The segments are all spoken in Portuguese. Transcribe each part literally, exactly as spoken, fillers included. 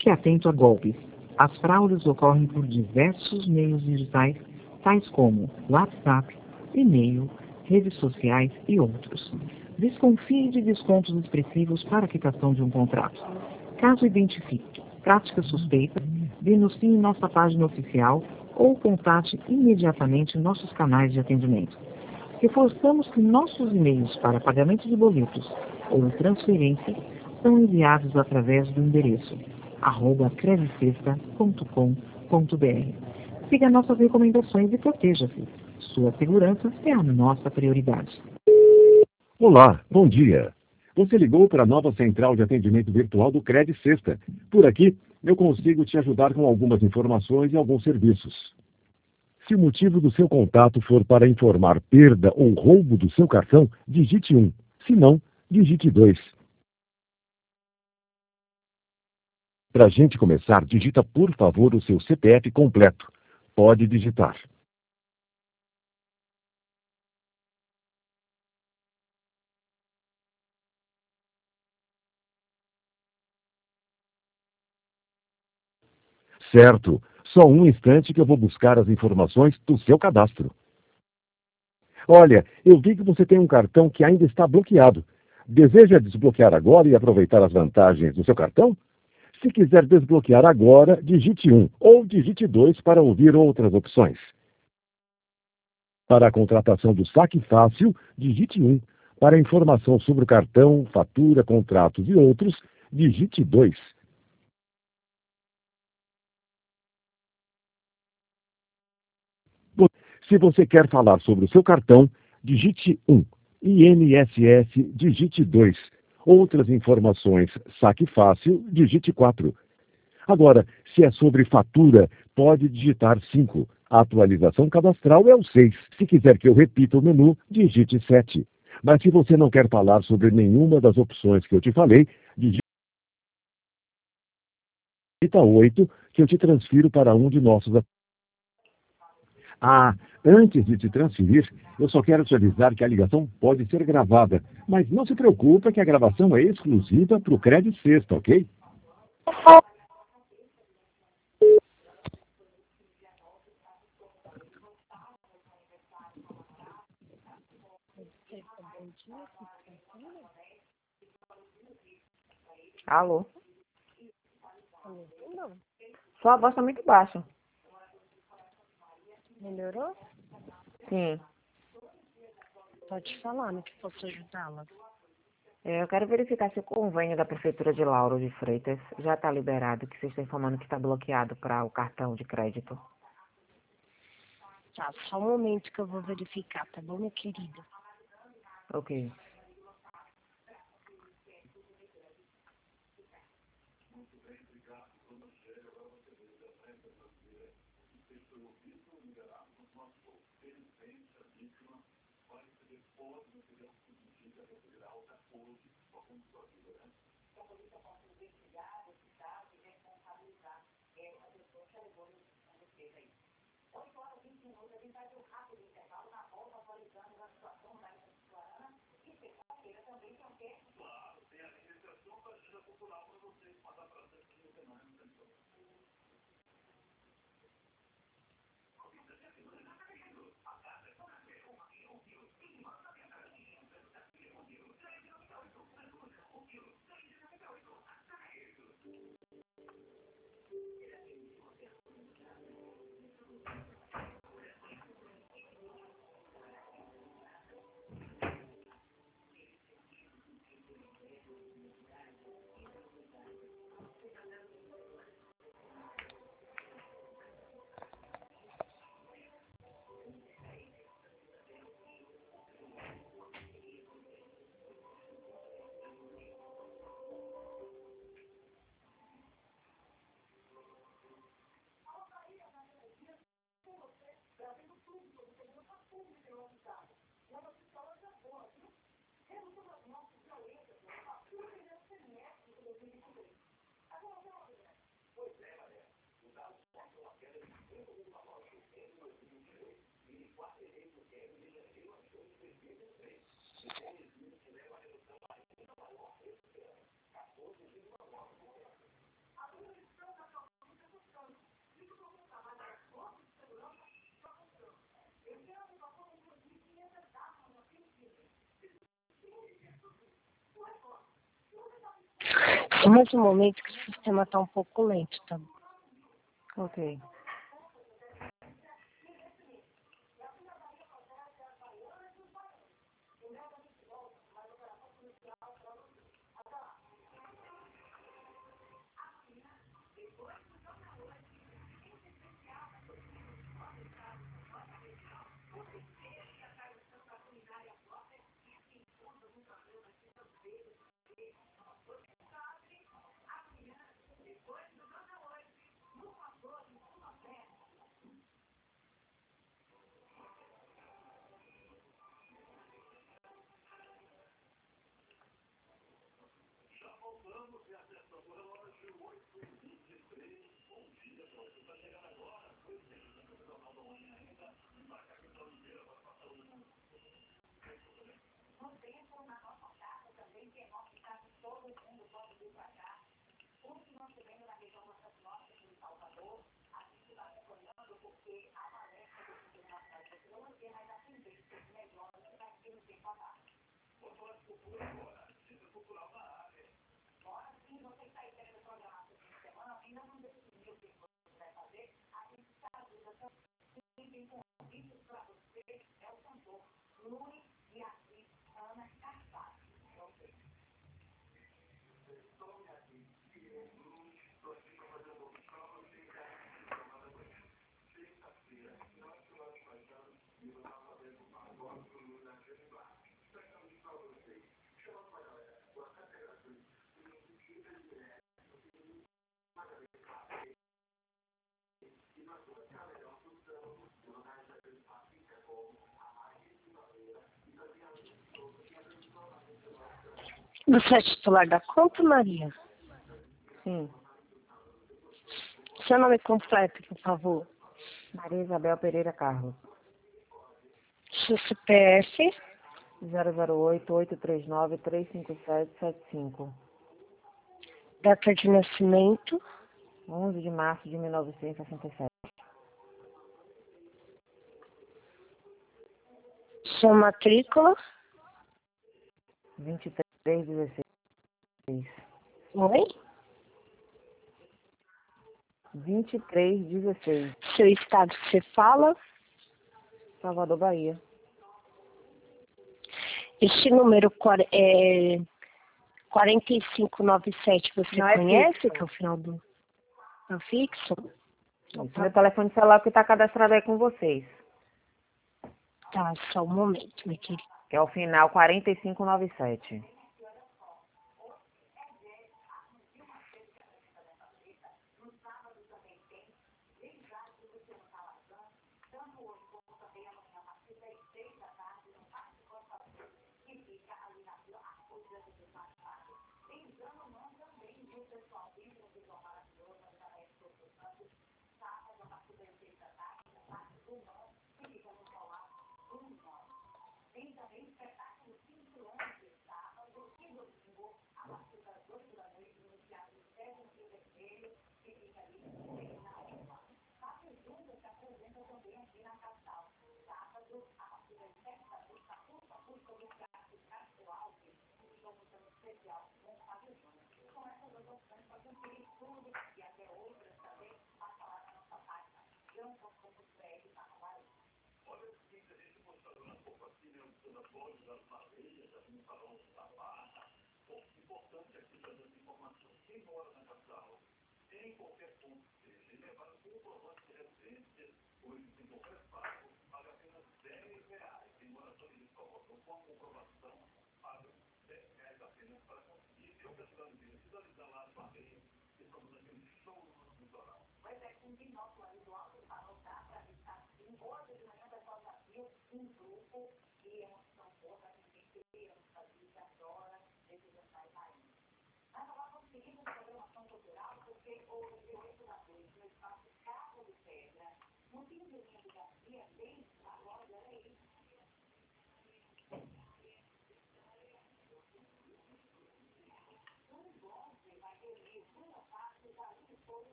Fique atento a golpes. As fraudes ocorrem por diversos meios digitais, tais como WhatsApp, e-mail, redes sociais e outros. Desconfie de descontos expressivos para a quitação de um contrato. Caso identifique práticas suspeitas, denuncie em nossa página oficial ou contate imediatamente nossos canais de atendimento. Reforçamos que nossos e-mails para pagamento de boletos ou transferência são enviados através do endereço arroba credicesta ponto com ponto br. Siga nossas recomendações e proteja-se. Sua segurança é a nossa prioridade. Olá, bom dia. Você ligou para a nova central de atendimento virtual do Credicesta. Por aqui, eu consigo te ajudar com algumas informações e alguns serviços. Se o motivo do seu contato for para informar perda ou roubo do seu cartão, digite um. Se não, digite dois. Para a gente começar, digita por favor o seu C P F completo. Pode digitar. Certo. Só um instante que eu vou buscar as informações do seu cadastro. Olha, eu vi que você tem um cartão que ainda está bloqueado. Deseja desbloquear agora e aproveitar as vantagens do seu cartão? Se quiser desbloquear agora, digite um ou digite dois para ouvir outras opções. Para a contratação do Saque Fácil, digite um. Para informação sobre o cartão, fatura, contratos e outros, digite dois. Se você quer falar sobre o seu cartão, digite um. I N S S, digite dois. Outras informações, Saque Fácil, digite quatro. Agora, se é sobre fatura, pode digitar cinco. A atualização cadastral é o seis. Se quiser que eu repita o menu, digite sete. Mas se você não quer falar sobre nenhuma das opções que eu te falei, digite oito, que eu te transfiro para um de nossos. Ah, antes de te transferir, eu só quero te avisar que a ligação pode ser gravada, mas não se preocupe que a gravação é exclusiva para o Credicesta, ok? Alô? Não. Sua voz está muito baixa. Melhorou? Sim. Pode falar no que posso ajudá-la. É, eu quero verificar se o convênio da Prefeitura de Lauro de Freitas já está liberado, que vocês estão informando que está bloqueado para o cartão de crédito. Tá, só um momento que eu vou verificar, tá bom, minha querida? Ok. Só mais um momento que o sistema está um pouco lento, tá? Ok. Você é titular da conta, Maria? Sim. Seu nome completo, por favor. Maria Isabel Pereira Carlos. Seu C P F. zero zero oito, oito três nove, três cinco sete, sete cinco. Data de nascimento. onze de março de mil novecentos e sessenta e sete. Sua matrícula. vinte e três, dezesseis. Oi? vinte e três, dezesseis. Seu estado que você fala. Salvador, Bahia. Este número quar- é quarenta e cinco noventa e sete, você Não é conhece? fixo. Que é o final do... É o fixo? Isso, meu telefone celular que está cadastrado aí com vocês. Tá, só um momento, minha querida. Que é o final quarenta e cinco noventa e sete.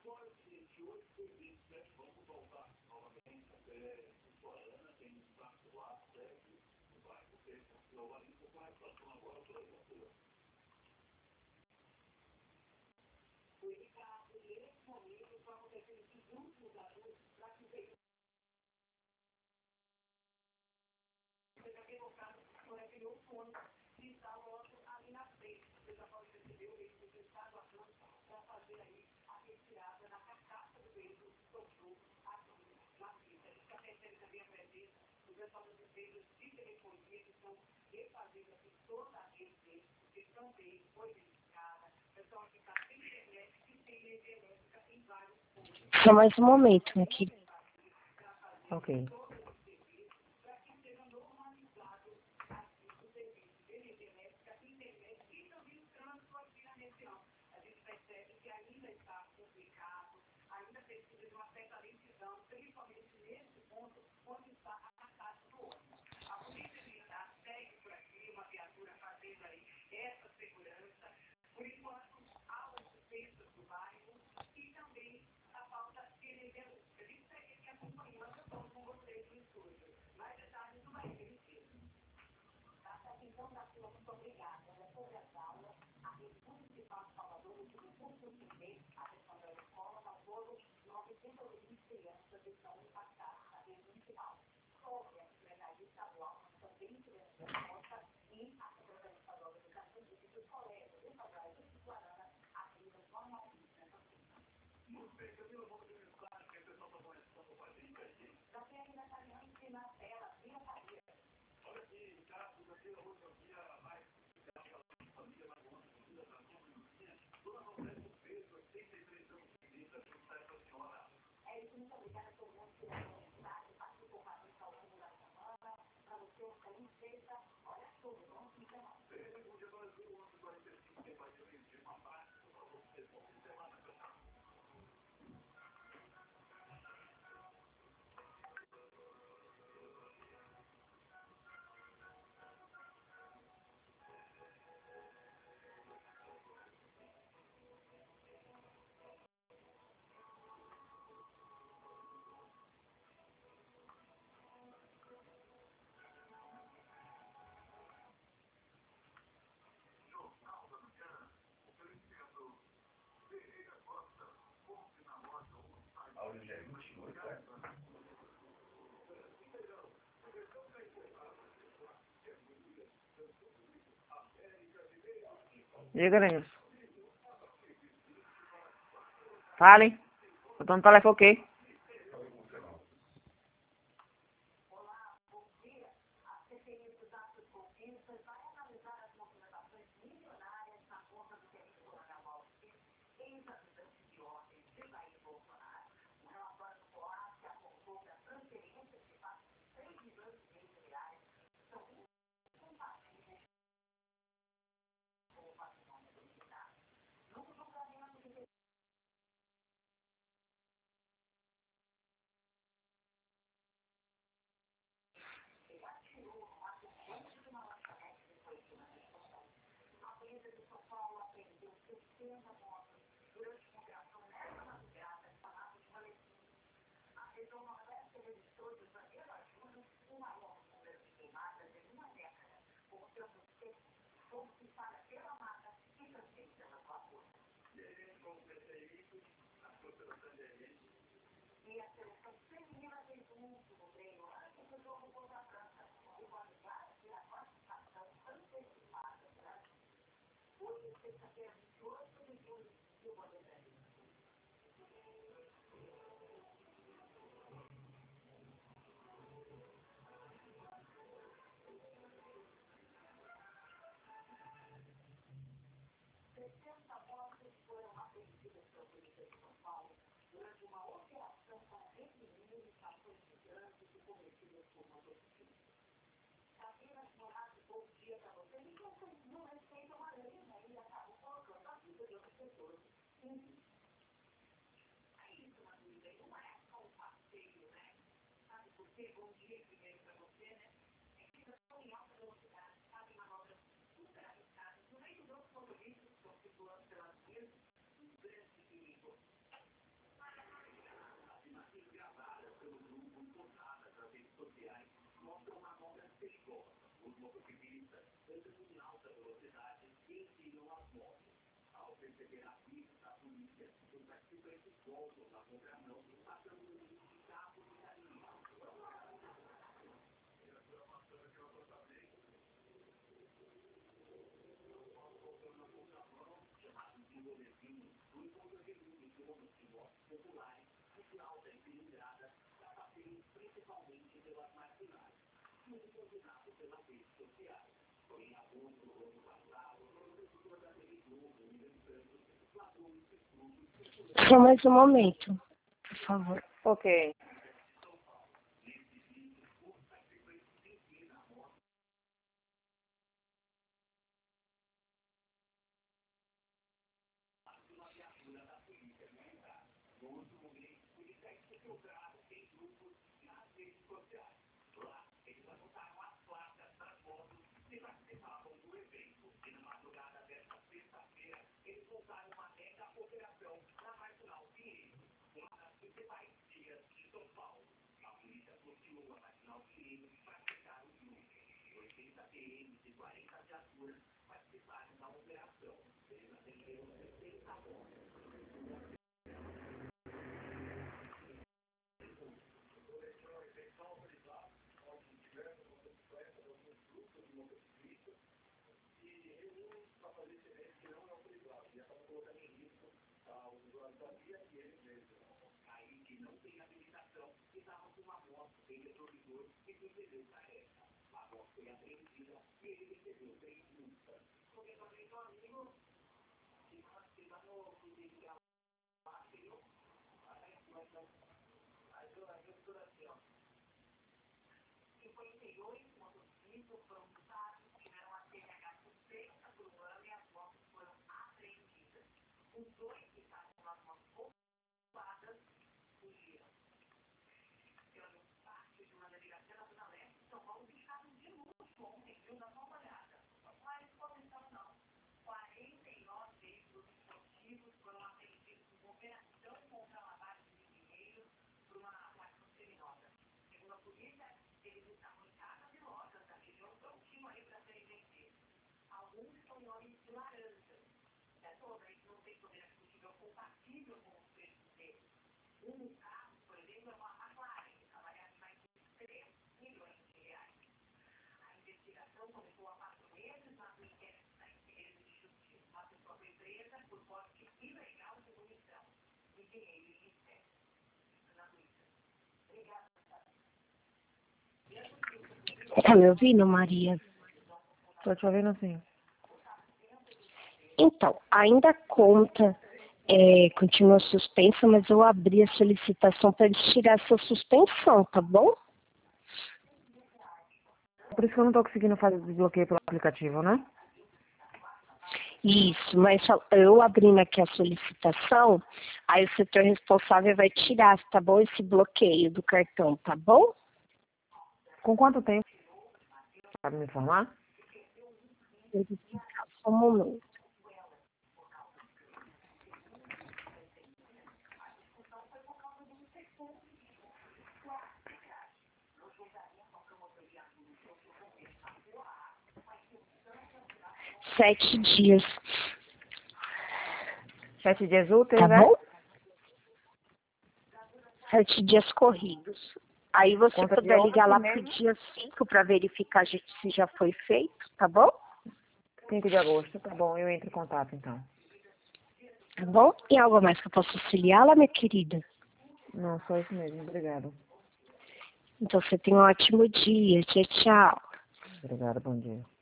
Só mais um momento aqui. Ok. Diga, Denilson. Fale. Eu tô no telefone o quê? Só mais um momento, por favor. Ok. Tá me ouvindo, Maria? Tô te ouvindo sim. Então, ainda a conta é, continua suspensa, mas eu abri a solicitação para eles tirar essa suspensão, tá bom? Por isso que eu não tô conseguindo fazer desbloqueio pelo aplicativo, né? Isso, mas eu abrindo aqui a solicitação, aí o setor responsável vai tirar, tá bom? Esse bloqueio do cartão, tá bom? Com quanto tempo? Sabe me informar? Só um momento. Sete dias. Sete dias úteis, Tá né? bom? Sete dias corridos. Aí você Conta de puder ligar ontem lá mesmo. pro dia cinco para verificar se já foi feito, tá bom? cinco de agosto, tá bom, eu entro em contato então. Tá bom? Tem algo mais que eu possa auxiliá-la, minha querida? Não, só isso mesmo, obrigado. Então você tem um ótimo dia. Tchau, tchau. Obrigada, bom dia.